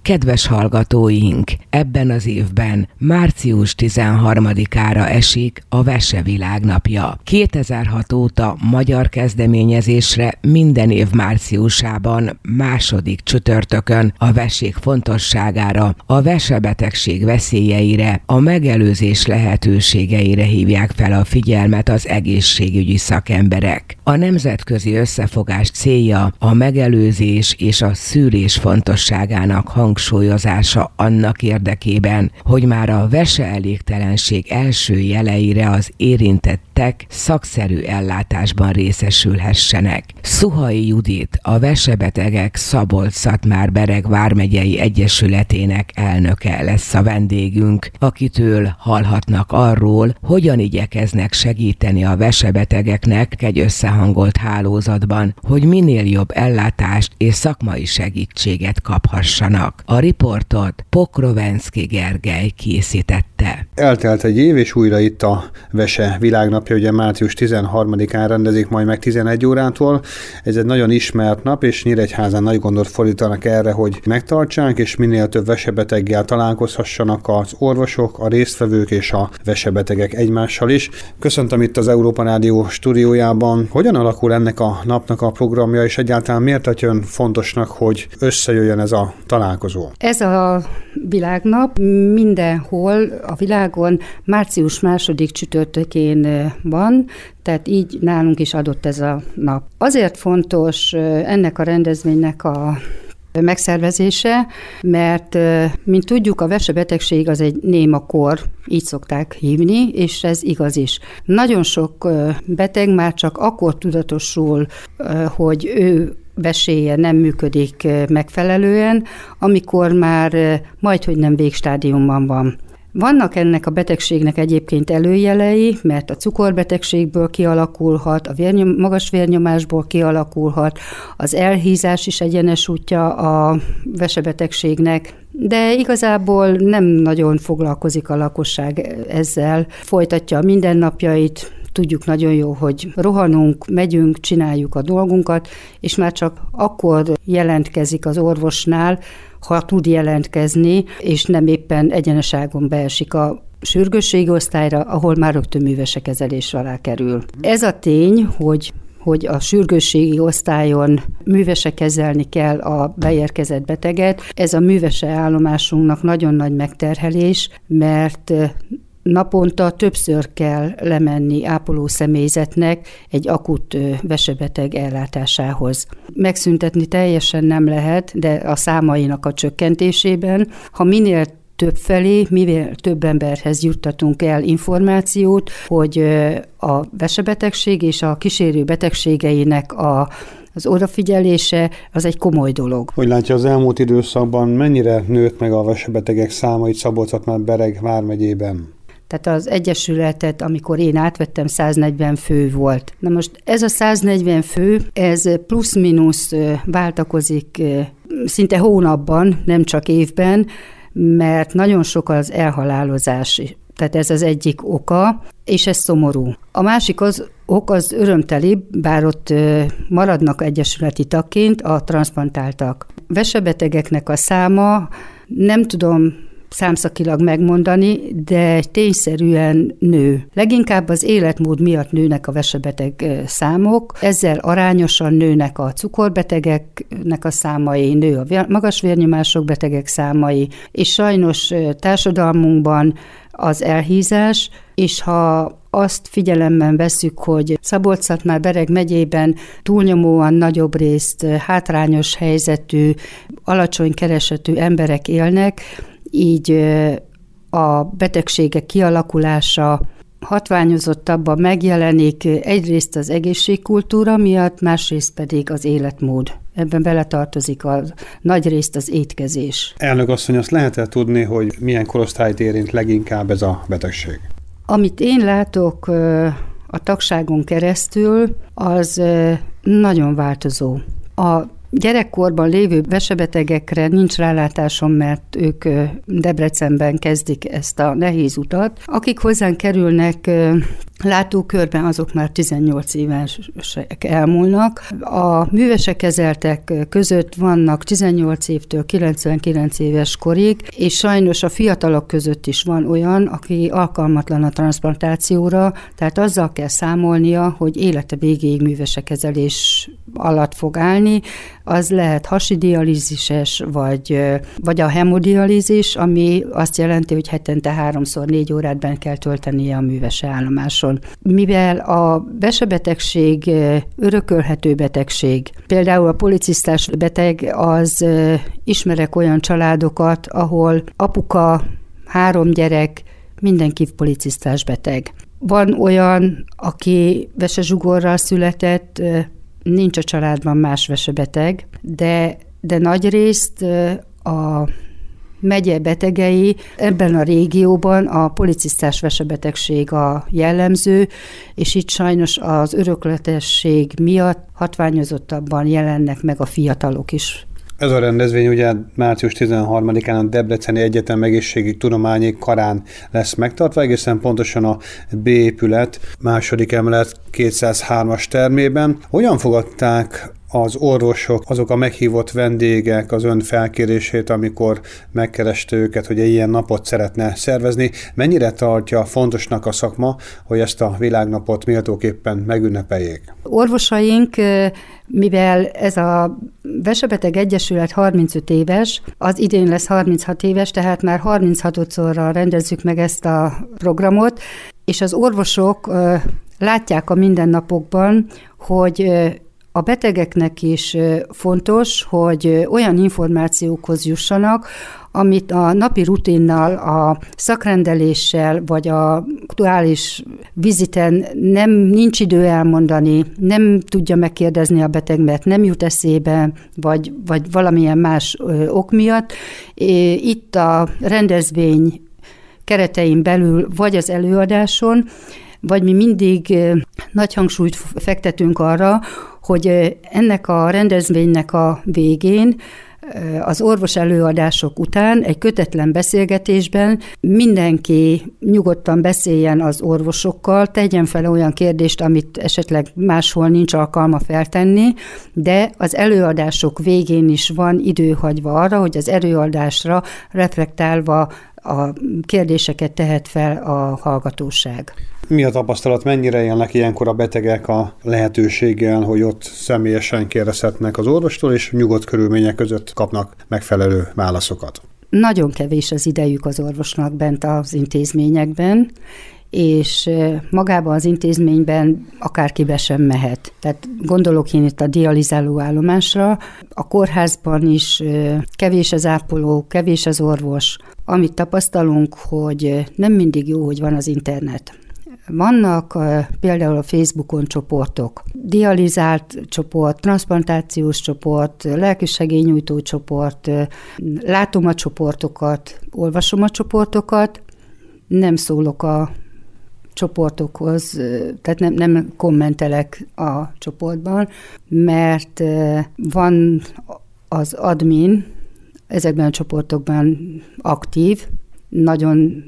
Kedves hallgatóink, ebben az évben március 13-ára esik a Vese Világnapja. 2006 óta magyar kezdeményezésre minden év márciusában, második csütörtökön a vesék fontosságára, a vesebetegség veszélyeire, a megelőzés lehetőségeire hívják fel a figyelmet az egészségügyi szakemberek. A nemzetközi összefogás célja a megelőzés és a szűrés fontosságának hangsúlyozása annak érdekében, hogy már a veseelégtelenség első jeleire az érintettek szakszerű ellátásban részesülhessenek. Szuhai Judit, a Vesebetegek Szabolcs-Szatmár-Bereg vármegyei egyesületének elnöke lesz a vendégünk, akitől hallhatnak arról, hogyan igyekeznek segíteni a vesebetegeknek egy összehangolt hálózatban, hogy minél jobb ellátást és szakmai segítséget kaphassanak. A riportot Pokrovenszky Gergely készítette. Eltelt egy év, és újra itt a Vese Világnapja, ugye március 13-án rendezik majd meg 11 órától. Ez egy nagyon ismert nap, és Nyíregyházán nagy gondot fordítanak erre, hogy megtartsák, és minél több vesebeteggel találkozhassanak az orvosok, a résztvevők és a vesebetegek egymással is. Köszöntöm itt az Európa Rádió stúdiójában. Hogyan alakul ennek a napnak a programja, és egyáltalán miért tartja fontosnak, hogy összejöjjön ez a találkozó? Ez a világnap mindenhol a világon március 2. csütörtökén van, tehát így nálunk is adott ez a nap. Azért fontos ennek a rendezvénynek a megszervezése, mert, mint tudjuk, a vesebetegség az egy néma kor, így szokták hívni, és ez igaz is. Nagyon sok beteg már csak akkor tudatosul, hogy ő veséje nem működik megfelelően, amikor már majdhogy nem végstádiumban van. Vannak ennek a betegségnek egyébként előjelei, mert a cukorbetegségből kialakulhat, a magas vérnyomásból kialakulhat, az elhízás is egyenes útja a vesebetegségnek, de igazából nem nagyon foglalkozik a lakosság ezzel, folytatja a mindennapjait. Tudjuk nagyon jó, hogy rohanunk, megyünk, csináljuk a dolgunkat, és már csak akkor jelentkezik az orvosnál, ha tud jelentkezni, és nem éppen egyeneságon beesik a sürgősségi osztályra, ahol már rögtön művesekezelés alá kerül. Ez a tény, hogy a sürgősségi osztályon művese kezelni kell a beérkezett beteget, ez a művese állomásunknak nagyon nagy megterhelés, mert naponta többször kell lemenni ápoló személyzetnek egy akut vesebeteg ellátásához. Megszüntetni teljesen nem lehet, de a számainak a csökkentésében, ha minél több emberhez juttatunk el információt, hogy a vesebetegség és a kísérő betegségeinek az odafigyelése az egy komoly dolog. Hogy látja, az elmúlt időszakban mennyire nőtt meg a vesebetegek száma itt Szabolcs-Szatmár-Bereg vármegyében? Tehát az egyesületet, amikor én átvettem, 140 fő volt. Na most ez a 140 fő, ez plusz-minusz váltakozik szinte hónapban, nem csak évben, mert nagyon sok az elhalálozás. Tehát ez az egyik oka, és ez szomorú. A másik ok az örömteli, bár ott maradnak egyesületi tagként a transzplantáltak. Vesebetegeknek a száma, nem tudom számszakilag megmondani, de tényszerűen nő. Leginkább az életmód miatt nőnek a vesebeteg számok, ezzel arányosan nőnek a cukorbetegeknek a számai, nő a magas vérnyomások betegek számai, és sajnos társadalmunkban az elhízás, és ha azt figyelemben vesszük, hogy Szabolcs-Szatmár-Bereg megyében túlnyomóan nagyobb részt hátrányos helyzetű, alacsony keresetű emberek élnek, így a betegségek kialakulása hatványozottabban megjelenik egyrészt az egészségkultúra miatt, másrészt pedig az életmód. Ebben beletartozik nagy részt az étkezés. Elnök asszony, azt lehet tudni, hogy milyen korosztályt érint leginkább ez a betegség? Amit én látok a tagságon keresztül, az nagyon változó. A gyerekkorban lévő vesebetegekre nincs rálátásom, mert ők Debrecenben kezdik ezt a nehéz utat. Akik hozzánk kerülnek látókörben, azok már 18 évesek elmúlnak. A művesek kezeltek között vannak 18 évtől 99 éves korig, és sajnos a fiatalok között is van olyan, aki alkalmatlan a transzplantációra, tehát azzal kell számolnia, hogy élete végéig művesek kezelés alatt fog állni. Az lehet hasidialízises, vagy a hemodialízis, ami azt jelenti, hogy hetente 3-4 órát bent kell töltenie a művese állomáson. Mivel a vesebetegség örökölhető betegség, például a policisztás beteg, az ismerek olyan családokat, ahol apuka, 3 gyerek, mindenki policisztás beteg. Van olyan, aki vesezsugorral született, nincs a családban más vesebeteg, de nagyrészt a megye betegei ebben a régióban a policisztás vesebetegség a jellemző, és itt sajnos az örökletesség miatt hatványozottabban jelennek meg a fiatalok is. Ez a rendezvény ugye március 13-án a Debreceni Egyetem Egészségügyi Tudományi Karán lesz megtartva, egészen pontosan a B épület második emelet 203-as termében. Hogyan fogadták az orvosok, azok a meghívott vendégek az ön felkérését, amikor megkereste őket, hogy egy ilyen napot szeretne szervezni? Mennyire tartja fontosnak a szakma, hogy ezt a világnapot méltóképpen megünnepeljék? Orvosaink, mivel ez a Vesebeteg Egyesület 35 éves, az idén lesz 36 éves, tehát már 36-szorra rendezzük meg ezt a programot, és az orvosok látják a mindennapokban, hogy a betegeknek is fontos, hogy olyan információkhoz jussanak, amit a napi rutinnal, a szakrendeléssel, vagy a aktuális viziten nincs idő elmondani, nem tudja megkérdezni a beteg, mert nem jut eszébe, vagy valamilyen más ok miatt. Itt a rendezvény keretein belül, vagy az előadáson, vagy mi mindig nagy hangsúlyt fektetünk arra, hogy ennek a rendezvénynek a végén, az orvos előadások után egy kötetlen beszélgetésben mindenki nyugodtan beszéljen az orvosokkal, tegyen fel olyan kérdést, amit esetleg máshol nincs alkalma feltenni, de az előadások végén is van idő hagyva arra, hogy az előadásra reflektálva a kérdéseket tehet fel a hallgatóság. Mi a tapasztalat, mennyire élnek ilyenkor a betegek a lehetőséggel, hogy ott személyesen kérdezhetnek az orvostól, és nyugodt körülmények között kapnak megfelelő válaszokat? Nagyon kevés az idejük az orvosnak bent az intézményekben, és magában az intézményben akárki be sem mehet. Tehát gondolok én itt a dializáló állomásra, a kórházban is kevés az ápoló, kevés az orvos. Amit tapasztalunk, hogy nem mindig jó, hogy van az internet. Vannak például a Facebookon csoportok, dializált csoport, transzplantációs csoport, lelkisegélynyújtó csoport, látom a csoportokat, olvasom a csoportokat, nem szólok a csoportokhoz, tehát nem kommentelek a csoportban, mert van az admin ezekben a csoportokban aktív, nagyon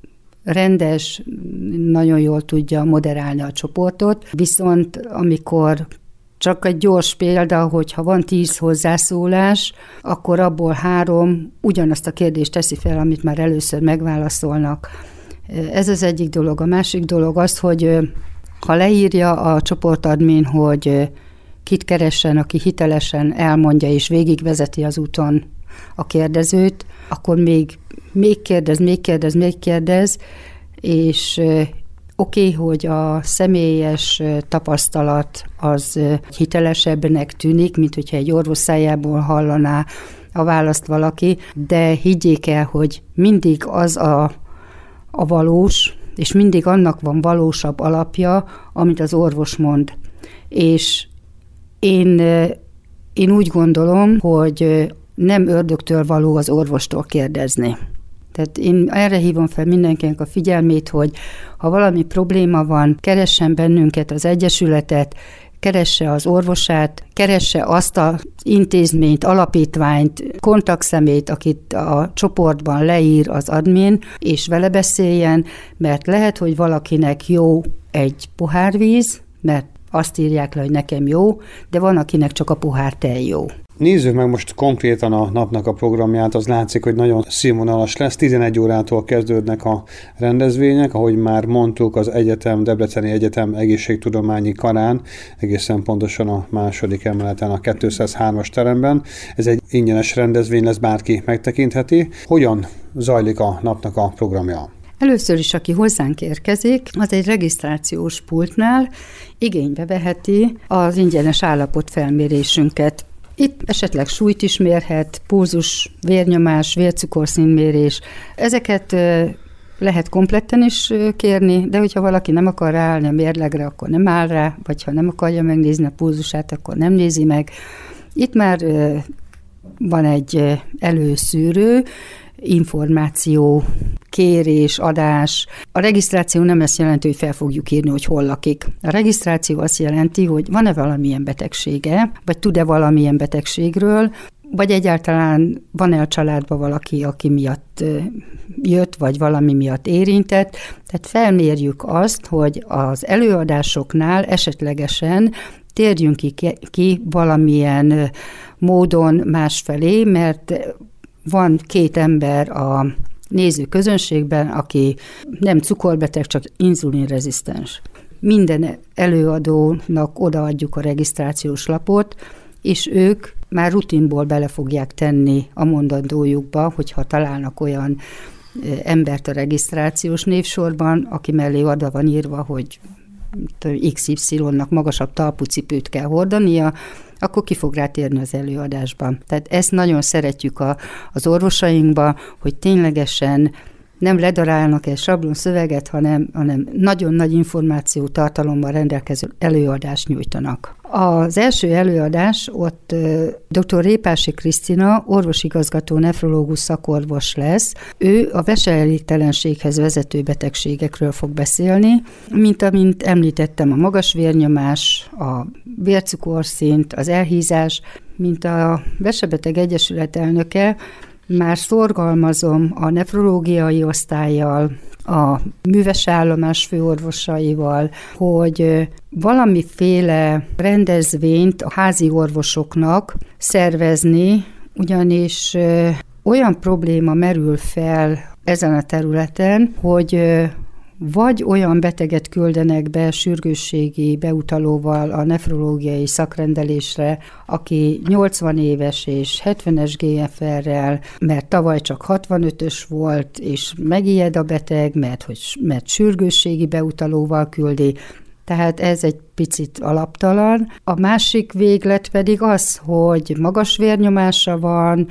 rendes, nagyon jól tudja moderálni a csoportot, viszont amikor csak egy gyors példa, hogyha van 10 hozzászólás, akkor abból 3 ugyanazt a kérdést teszi fel, amit már először megválaszolnak. Ez az egyik dolog. A másik dolog az, hogy ha leírja a csoportadmin, hogy kit keressen, aki hitelesen elmondja és végigvezeti az úton a kérdezőt, akkor még kérdez, és oké, hogy a személyes tapasztalat az hitelesebbnek tűnik, mint hogyha egy orvos szájából hallaná a választ valaki, de higgyék el, hogy mindig az a valós, és mindig annak van valósabb alapja, amit az orvos mond. És én úgy gondolom, hogy nem ördögtől való az orvostól kérdezni. Tehát én erre hívom fel mindenkinek a figyelmét, hogy ha valami probléma van, keressen bennünket, az Egyesületet, keresse az orvosát, keresse azt az intézményt, alapítványt, kontaktszemét, akit a csoportban leír az admin, és vele beszéljen, mert lehet, hogy valakinek jó egy pohár víz, mert azt írják le, hogy nekem jó, de van, akinek csak a pohár tej jó. Nézzük meg most konkrétan a napnak a programját, az látszik, hogy nagyon színvonalas lesz. 11 órától kezdődnek a rendezvények, ahogy már mondtuk, az Debreceni Egyetem egészségtudományi karán, egészen pontosan a második emeleten, a 203-as teremben. Ez egy ingyenes rendezvény lesz, bárki megtekintheti. Hogyan zajlik a napnak a programja? Először is, aki hozzánk érkezik, az egy regisztrációs pultnál igénybe veheti az ingyenes állapotfelmérésünket. Itt esetleg súlyt is mérhet, pulzus, vérnyomás, vércukorszínmérés. Ezeket lehet kompletten is kérni, de hogyha valaki nem akar ráállni a mérlegre, akkor nem áll rá, vagy ha nem akarja megnézni a pulzusát, akkor nem nézi meg. Itt már van egy előszűrő, információ, kérés, adás. A regisztráció nem ezt jelenti, hogy fel fogjuk írni, hogy hol lakik. A regisztráció azt jelenti, hogy van-e valamilyen betegsége, vagy tud-e valamilyen betegségről, vagy egyáltalán van-e a családban valaki, aki miatt jött, vagy valami miatt érintett. Tehát felmérjük azt, hogy az előadásoknál esetlegesen térjünk ki valamilyen módon másfelé, mert van 2 ember a néző közönségben, aki nem cukorbeteg, csak inzulinrezisztens. Minden előadónak odaadjuk a regisztrációs lapot, és ők már rutinból bele fogják tenni a mondandójukba, hogyha találnak olyan embert a regisztrációs névsorban, aki mellé oda van írva, hogy XY-nak magasabb talpucipőt kell hordania, akkor ki fog rá térni az előadásban. Tehát ezt nagyon szeretjük az orvosainkba, hogy ténylegesen nem ledarálnak egy sablon szöveget, hanem nagyon nagy információ tartalommal rendelkező előadást nyújtanak. Az első előadás ott dr. Répási Krisztina, orvosigazgató nefrológus szakorvos lesz. Ő a veseelégtelenséghez vezető betegségekről fog beszélni, amint említettem, a magas vérnyomás, a vércukorszint, az elhízás, mint a Vesebeteg Egyesület elnöke, már szorgalmazom a nefrológiai osztállyal, a műves állomás főorvosaival, hogy valamiféle rendezvényt a házi orvosoknak szervezni, ugyanis olyan probléma merül fel ezen a területen, hogy vagy olyan beteget küldenek be sürgősségi beutalóval a nefrológiai szakrendelésre, aki 80 éves és 70-es GFR-rel, mert tavaly csak 65-ös volt, és megijed a beteg, mert sürgősségi beutalóval küldi. Tehát ez egy picit alaptalan. A másik véglet pedig az, hogy magas vérnyomása van,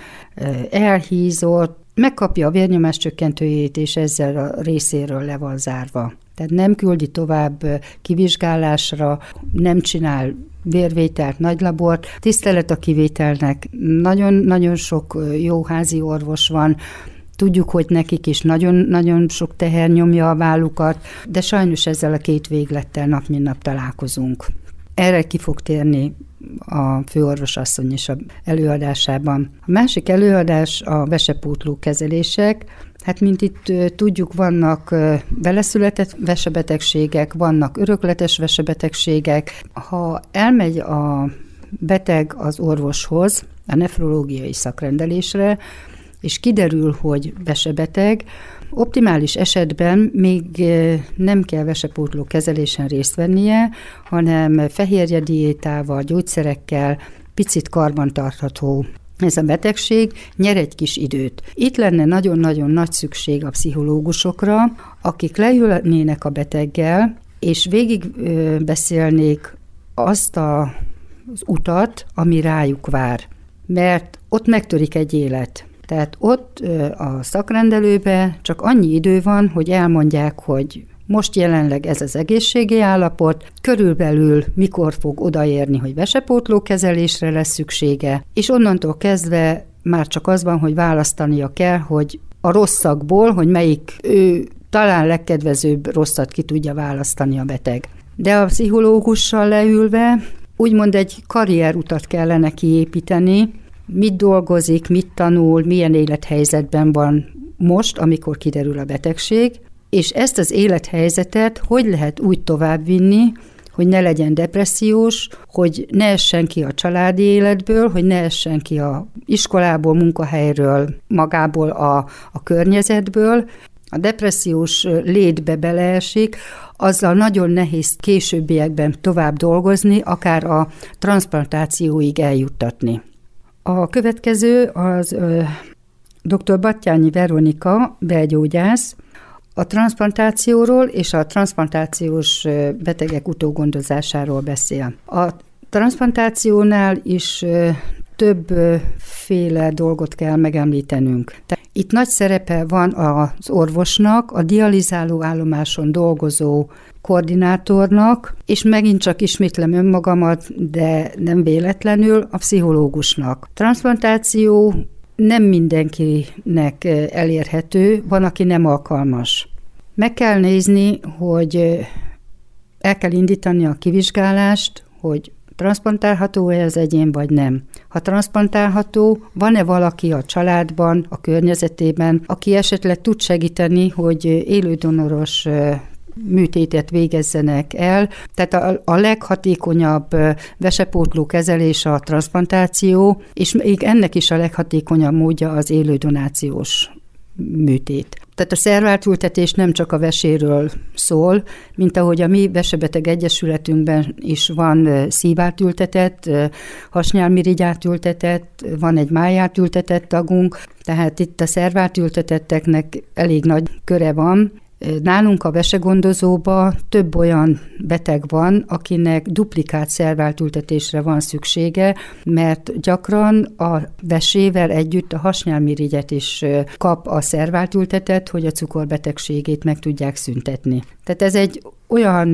elhízott, megkapja a vérnyomás csökkentőjét, és ezzel a részéről le van zárva. Tehát nem küldi tovább kivizsgálásra, nem csinál vérvételt, nagylabort. Tisztelet a kivételnek, nagyon-nagyon sok jó házi orvos van, tudjuk, hogy nekik is nagyon sok teher nyomja a vállukat, de sajnos ezzel a 2 véglettel nap mint nap találkozunk. Erre ki fog térni a főorvosasszony is a előadásában. A másik előadás a vesepótló kezelések. Hát, mint itt tudjuk, vannak beleszületett vesebetegségek, vannak örökletes vesebetegségek. Ha elmegy a beteg az orvoshoz, a nefrológiai szakrendelésre, és kiderül, hogy vesebeteg, optimális esetben még nem kell vesepótló kezelésen részt vennie, hanem fehérje diétával, gyógyszerekkel picit karbantartható ez a betegség, nyer egy kis időt. Itt lenne nagyon-nagyon nagy szükség a pszichológusokra, akik leülnének a beteggel, és végig beszélnék azt az utat, ami rájuk vár. Mert ott megtörik egy élet. Tehát ott a szakrendelőben csak annyi idő van, hogy elmondják, hogy most jelenleg ez az egészségi állapot, körülbelül mikor fog odaérni, hogy vesepótló kezelésre lesz szüksége, és onnantól kezdve már csak az van, hogy választania kell, hogy a rosszakból, hogy melyik ő talán legkedvezőbb rosszat ki tudja választani a beteg. De a pszichológussal leülve úgymond egy karrierutat kellene kiépíteni, mit dolgozik, mit tanul, milyen élethelyzetben van most, amikor kiderül a betegség, és ezt az élethelyzetet hogy lehet úgy továbbvinni, hogy ne legyen depressziós, hogy ne essen ki a családi életből, hogy ne essen ki a iskolából, munkahelyről, magából a környezetből. A depressziós létbe beleesik, azzal nagyon nehéz későbbiekben tovább dolgozni, akár a transzplantációig eljuttatni. A következő az dr. Batthyány Veronika, belgyógyász, a transzplantációról és a transzplantációs betegek utógondozásáról beszél. A transzplantációnál is többféle dolgot kell megemlítenünk. Itt nagy szerepe van az orvosnak, a dializáló állomáson dolgozó koordinátornak, és megint csak ismétlem önmagamat, de nem véletlenül a pszichológusnak. Transzplantáció nem mindenkinek elérhető, van, aki nem alkalmas. Meg kell nézni, hogy el kell indítani a kivizsgálást, hogy transzplantálható-e az egyén, vagy nem. Ha transzplantálható, van-e valaki a családban, a környezetében, aki esetleg tud segíteni, hogy élődonoros műtétet végezzenek el. Tehát a leghatékonyabb vesepótló kezelés a transzplantáció, és még ennek is a leghatékonyabb módja az élődonációs műtét. Tehát a szervátültetés nem csak a veséről szól, mint ahogy a mi Vesebeteg Egyesületünkben is van szívátültetett, hasnyálmirigyátültetett, van egy májátültetett tagunk, tehát itt a szervátültetetteknek elég nagy köre van. Nálunk a vesegondozóban több olyan beteg van, akinek duplikált szerváltültetésre van szüksége, mert gyakran a vesével együtt a hasnyálmirigyet is kap a szerváltültetett, hogy a cukorbetegségét meg tudják szüntetni. Tehát ez egy olyan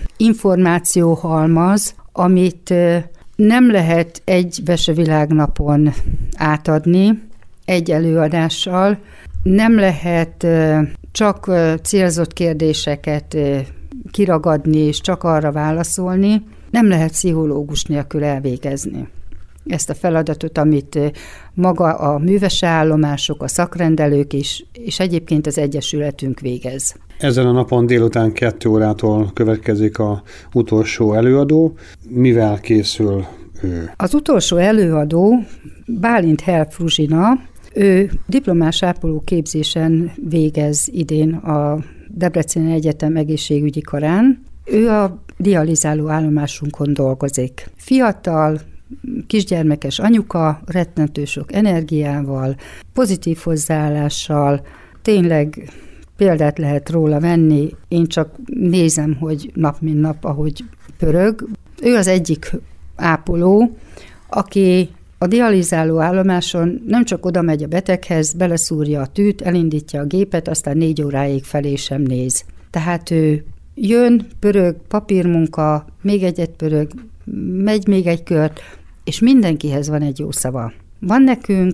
információhalmaz, amit nem lehet egy vesevilágnapon átadni, egy előadással, nem lehet csak célzott kérdéseket kiragadni, és csak arra válaszolni, nem lehet pszichológus nélkül elvégezni ezt a feladatot, amit maga a műveseállomások, a szakrendelők is, és egyébként az Egyesületünk végez. Ezen a napon délután 2 órától következik az utolsó előadó. Mivel készül ő? Az utolsó előadó Bálint Hell Fruzsina. Ő diplomás ápoló képzésen végez idén a Debreceni Egyetem egészségügyi karán. Ő a dializáló állomásunkon dolgozik. Fiatal, kisgyermekes anyuka, rettentő sok energiával, pozitív hozzáállással, tényleg példát lehet róla venni, én csak nézem, hogy nap mint nap, ahogy pörög. Ő az egyik ápoló, aki a dializáló állomáson nem csak oda megy a beteghez, beleszúrja a tűt, elindítja a gépet, aztán 4 óráig felé sem néz. Tehát ő jön, pörög, papírmunka, még egyet pörög, megy még egy kört, és mindenkihez van egy jó szava. Van nekünk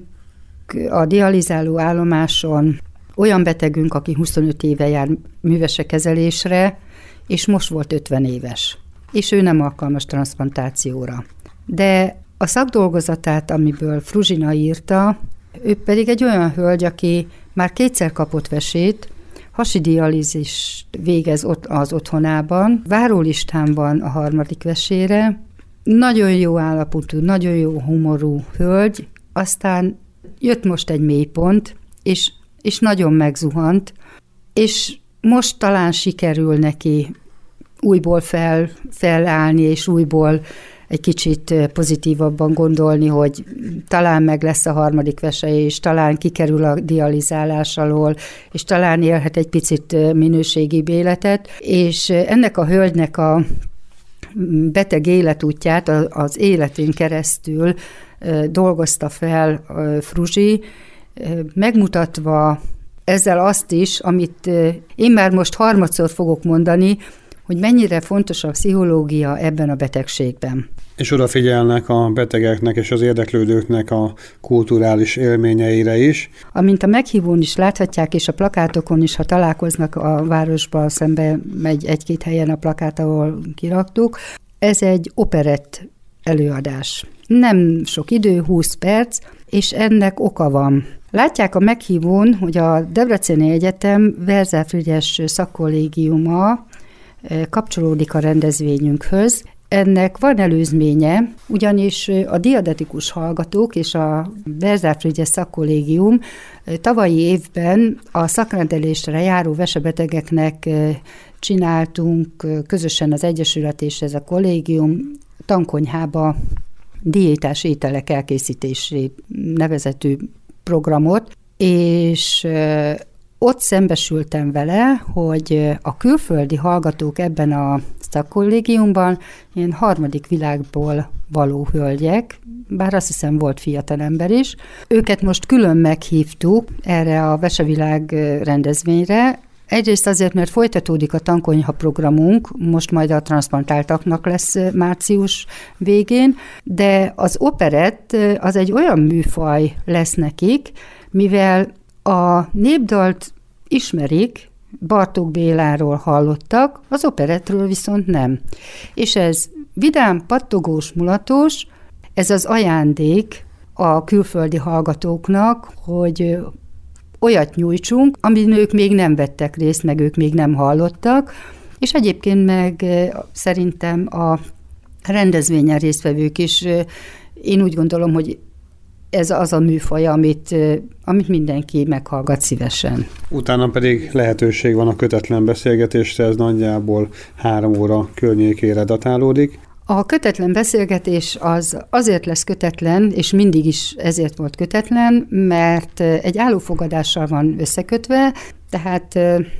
a dializáló állomáson olyan betegünk, aki 25 éve jár művese kezelésre, és most volt 50 éves, és ő nem alkalmas transzplantációra. De a szakdolgozatát, amiből Fruzsina írta, ő pedig egy olyan hölgy, aki már 2-szer kapott vesét, hasi dialízist végez ott az otthonában, várólistán van a 3. vesére, nagyon jó állapotú, nagyon jó humorú hölgy, aztán jött most egy mélypont, és nagyon megzuhant, és most talán sikerül neki újból felállni, és újból egy kicsit pozitívabban gondolni, hogy talán meg lesz a 3. vese, és talán kikerül a dializálás alól, és talán élhet egy picit minőségibb életet, és ennek a hölgynek a beteg életútját az életén keresztül dolgozta fel Fruzsi, megmutatva ezzel azt is, amit én már most 3-szor fogok mondani, hogy mennyire fontos a pszichológia ebben a betegségben. És odafigyelnek a betegeknek és az érdeklődőknek a kulturális élményeire is. Amint a meghívón is láthatják, és a plakátokon is, ha találkoznak a városban, szembe megy egy-két helyen a plakát, ahol kiraktuk, ez egy operett előadás. Nem sok idő, 20 perc, és ennek oka van. Látják a meghívón, hogy a Debreceni Egyetem Verzál Frigyes szakkollégiuma kapcsolódik a rendezvényünkhöz. Ennek van előzménye, ugyanis a diadetikus hallgatók és a Verzál Frigyes szakkollégium tavalyi évben a szakrendelésre járó vesebetegeknek csináltunk közösen az Egyesület és ez a kollégium tankonyhába diétás ételek elkészítését nevezetű programot, és ott szembesültem vele, hogy a külföldi hallgatók ebben a szakkollégiumban ilyen harmadik világból való hölgyek, bár azt hiszem volt fiatalember is. Őket most külön meghívtuk erre a Vesevilág rendezvényre, egyrészt azért, mert folytatódik a tankonyha programunk, most majd a transzplantáltaknak lesz március végén, de az operett az egy olyan műfaj lesz nekik, mivel a népdalt ismerik, Bartók Béláról hallottak, az operettről viszont nem. És ez vidám, pattogós, mulatos, ez az ajándék a külföldi hallgatóknak, hogy olyat nyújtsunk, amin ők még nem vettek részt, meg ők még nem hallottak, és egyébként meg szerintem a rendezvényen résztvevők is, én úgy gondolom, hogy ez az a műfaj, amit mindenki meghallgat szívesen. Utána pedig lehetőség van a kötetlen beszélgetésre, ez nagyjából 3 óra környékére datálódik. A kötetlen beszélgetés az azért lesz kötetlen, és mindig is ezért volt kötetlen, mert egy állófogadással van összekötve, tehát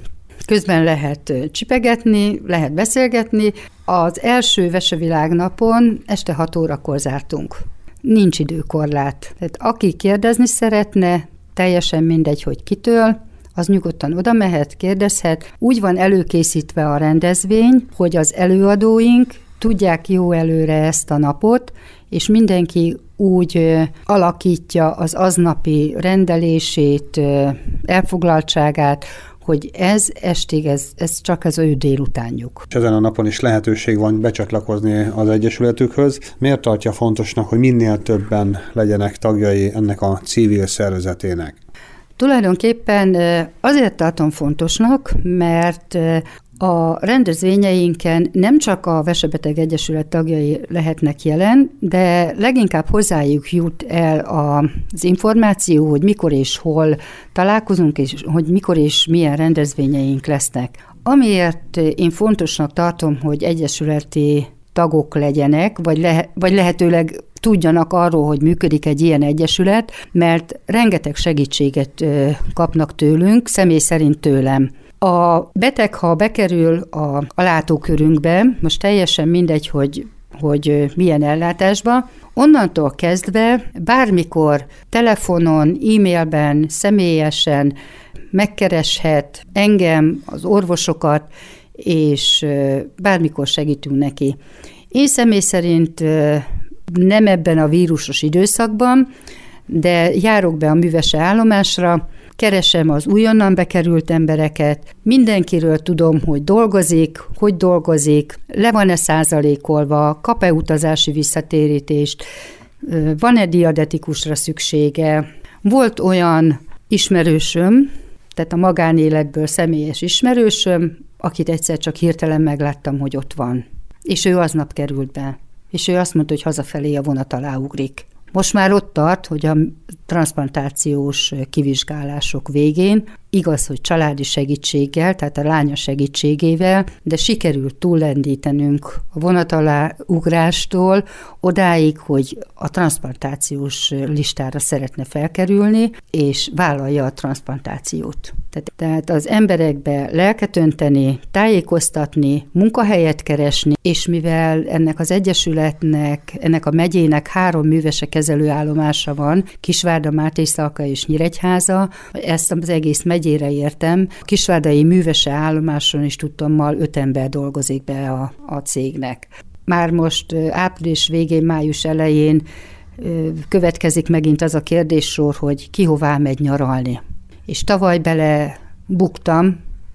közben lehet csipegetni, lehet beszélgetni. Az első Vesevilágnapon este 6 órakor zártunk. Nincs időkorlát. Tehát aki kérdezni szeretne, teljesen mindegy, hogy kitől, az nyugodtan oda mehet, kérdezhet. Úgy van előkészítve a rendezvény, hogy az előadóink tudják jó előre ezt a napot, és mindenki úgy alakítja az aznapi rendelését, elfoglaltságát, hogy ez estig, ez csak az ő délutánjuk. És ezen a napon is lehetőség van becsatlakozni az Egyesületükhöz. Miért tartja fontosnak, hogy minél többen legyenek tagjai ennek a civil szervezetének? Tulajdonképpen azért tartom fontosnak, mert a rendezvényeinken nem csak a Vesebeteg Egyesület tagjai lehetnek jelen, de leginkább hozzájuk jut el az információ, hogy mikor és hol találkozunk, és hogy mikor és milyen rendezvényeink lesznek. Amiért én fontosnak tartom, hogy egyesületi tagok legyenek, vagy lehetőleg tudjanak arról, hogy működik egy ilyen egyesület, mert rengeteg segítséget kapnak tőlünk, személy szerint tőlem. A beteg, ha bekerül a látókörünkbe, most teljesen mindegy, hogy milyen ellátásba, onnantól kezdve bármikor telefonon, e-mailben, személyesen megkereshet engem, az orvosokat, és bármikor segítünk neki. Én személy szerint nem ebben a vírusos időszakban, de járok be a művese állomásra, keresem az újonnan bekerült embereket, mindenkiről tudom, hogy dolgozik, le van-e százalékolva, kap-e utazási visszatérítést, van-e diadetikusra szüksége. Volt olyan ismerősöm, tehát a magánéletből személyes ismerősöm, akit egyszer csak hirtelen megláttam, hogy ott van. És ő aznap került be. És ő azt mondta, hogy hazafelé a vonat alá ugrik. Most már ott tart, hogy a transzplantációs kivizsgálások végén, igaz, hogy családi segítséggel, tehát a lánya segítségével, de sikerült túllendítenünk a vonat alá ugrástól odáig, hogy a transzplantációs listára szeretne felkerülni, és vállalja a transzplantációt. Tehát az emberekbe lelket önteni, tájékoztatni, munkahelyet keresni, és mivel ennek az egyesületnek, ennek a megyének 3 művese kezelőállomása van, Kisvárda, Mátészalka és Nyíregyháza, ezt az egész megyét megyére értem. A kisvárdai művese állomáson is tudtommal 5 ember dolgozik be a cégnek. Már most április végén, május elején következik megint az a kérdéssor, hogy ki hová megy nyaralni. És tavaly bele buktam,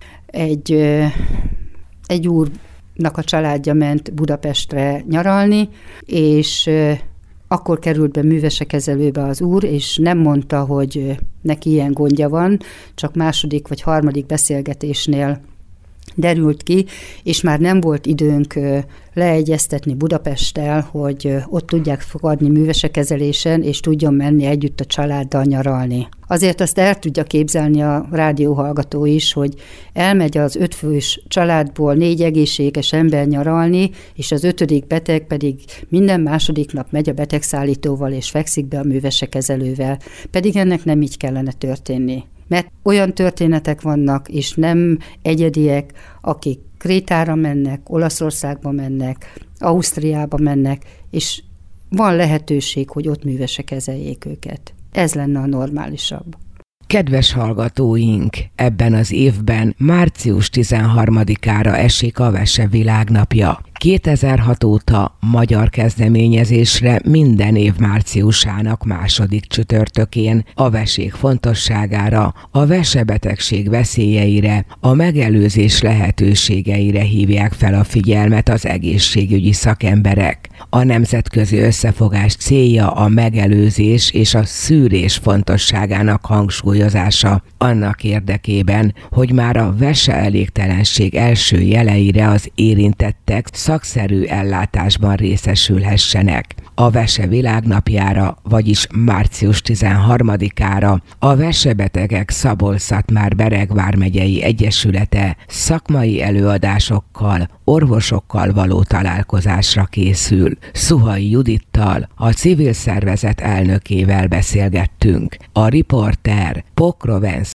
egy úrnak a családja ment Budapestre nyaralni, és akkor került be művesekezelőbe az úr, és nem mondta, hogy neki ilyen gondja van, csak második vagy harmadik beszélgetésnél derült ki, és már nem volt időnk leegyeztetni Budapesttel, hogy ott tudják fogadni művesekezelésen, és tudjon menni együtt a családdal nyaralni. Azért azt el tudja képzelni a rádióhallgató is, hogy elmegy az 5 fős családból 4 egészséges ember nyaralni, és az 5. beteg pedig minden második nap megy a betegszállítóval, és fekszik be a művesekezelővel. Pedig ennek nem így kellene történni. Mert olyan történetek vannak, és nem egyediek, akik Krétára mennek, Olaszországba mennek, Ausztriába mennek, és van lehetőség, hogy ott művesekezeljék őket. Ez lenne a normálisabb. Kedves hallgatóink, ebben az évben március 13-ára esik a Vese világnapja. 2006 óta magyar kezdeményezésre minden év márciusának második csütörtökén a vesék fontosságára, a vesebetegség veszélyeire, a megelőzés lehetőségeire hívják fel a figyelmet az egészségügyi szakemberek. A nemzetközi összefogás célja a megelőzés és a szűrés fontosságának hangsúlyozása annak érdekében, hogy már a veseelégtelenség első jeleire az érintettek szakszerű ellátásban részesülhessenek. A Vese világnapjára, vagyis március 13-ára a Vesebetegek Szabolcs-Szatmár-Bereg vármegyei egyesülete szakmai előadásokkal, orvosokkal való találkozásra készül. Szuhai Judittal, a civil szervezet elnökével beszélgettünk. A riporter Pokrovens